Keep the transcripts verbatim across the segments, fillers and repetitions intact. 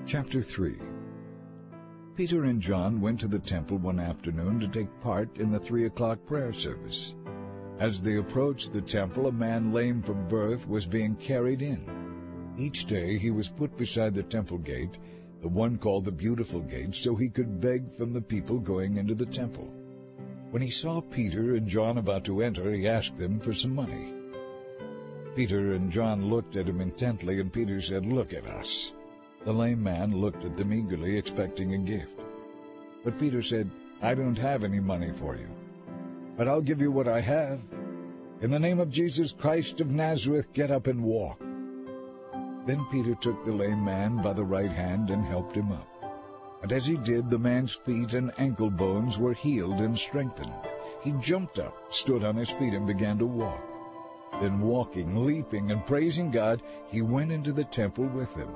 Chapter three. Peter and John went to the temple one afternoon to take part in the three o'clock prayer service. As they approached the temple, a man lame from birth was being carried in. Each day he was put beside the temple gate, the one called the Beautiful Gate, so he could beg from the people going into the temple. When he saw Peter and John about to enter, he asked them for some money. Peter and John looked at him intently, and Peter said, "Look at us." The lame man looked at them eagerly, expecting a gift. But Peter said, "I don't have any money for you, but I'll give you what I have. In the name of Jesus Christ of Nazareth, get up and walk." Then Peter took the lame man by the right hand and helped him up. And as he did, the man's feet and ankle bones were healed and strengthened. He jumped up, stood on his feet, and began to walk. Then walking, leaping, and praising God, he went into the temple with them.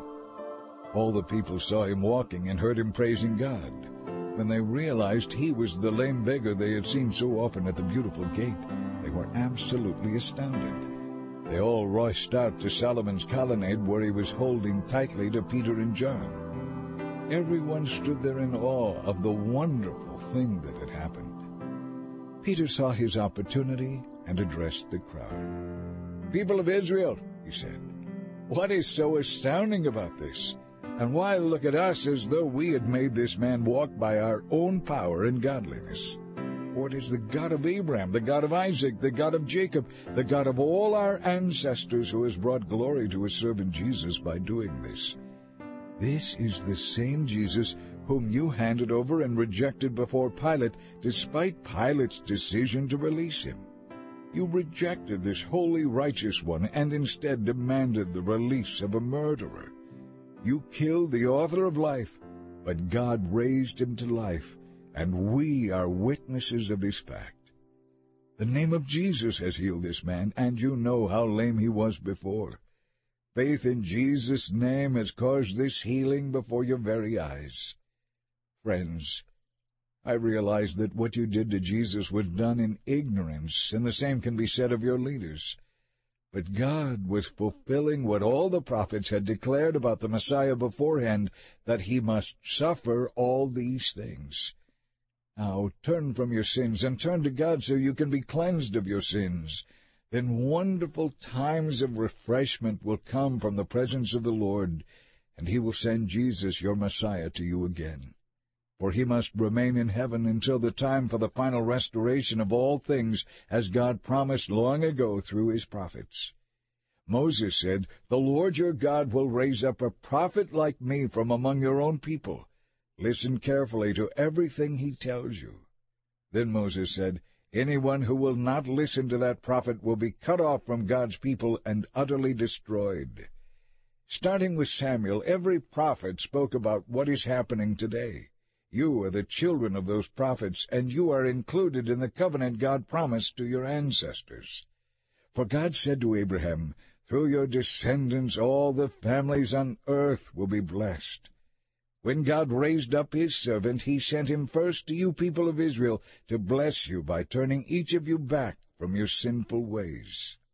All the people saw him walking and heard him praising God. When they realized he was the lame beggar they had seen so often at the Beautiful Gate, they were absolutely astounded. They all rushed out to Solomon's colonnade, where he was holding tightly to Peter and John. Everyone stood there in awe of the wonderful thing that had happened. Peter saw his opportunity and addressed the crowd. "People of Israel," he said, "what is so astounding about this? And why look at us as though we had made this man walk by our own power and godliness? For it is the God of Abraham, the God of Isaac, the God of Jacob, the God of all our ancestors, who has brought glory to his servant Jesus by doing this. This is the same Jesus whom you handed over and rejected before Pilate, despite Pilate's decision to release him. You rejected this holy, righteous one and instead demanded the release of a murderer. You killed the author of life, but God raised him to life, and we are witnesses of this fact. The name of Jesus has healed this man, and you know how lame he was before. Faith in Jesus' name has caused this healing before your very eyes. Friends, I realize that what you did to Jesus was done in ignorance, and the same can be said of your leaders. But God was fulfilling what all the prophets had declared about the Messiah beforehand, that he must suffer all these things. Now turn from your sins and turn to God so you can be cleansed of your sins. Then wonderful times of refreshment will come from the presence of the Lord, and he will send Jesus, your Messiah, to you again. For he must remain in heaven until the time for the final restoration of all things, as God promised long ago through his prophets. Moses said, "The Lord your God will raise up a prophet like me from among your own people. Listen carefully to everything he tells you." Then Moses said, "Anyone who will not listen to that prophet will be cut off from God's people and utterly destroyed." Starting with Samuel, every prophet spoke about what is happening today. You are the children of those prophets, and you are included in the covenant God promised to your ancestors. For God said to Abraham, "Through your descendants all the families on earth will be blessed." When God raised up his servant, he sent him first to you people of Israel to bless you by turning each of you back from your sinful ways.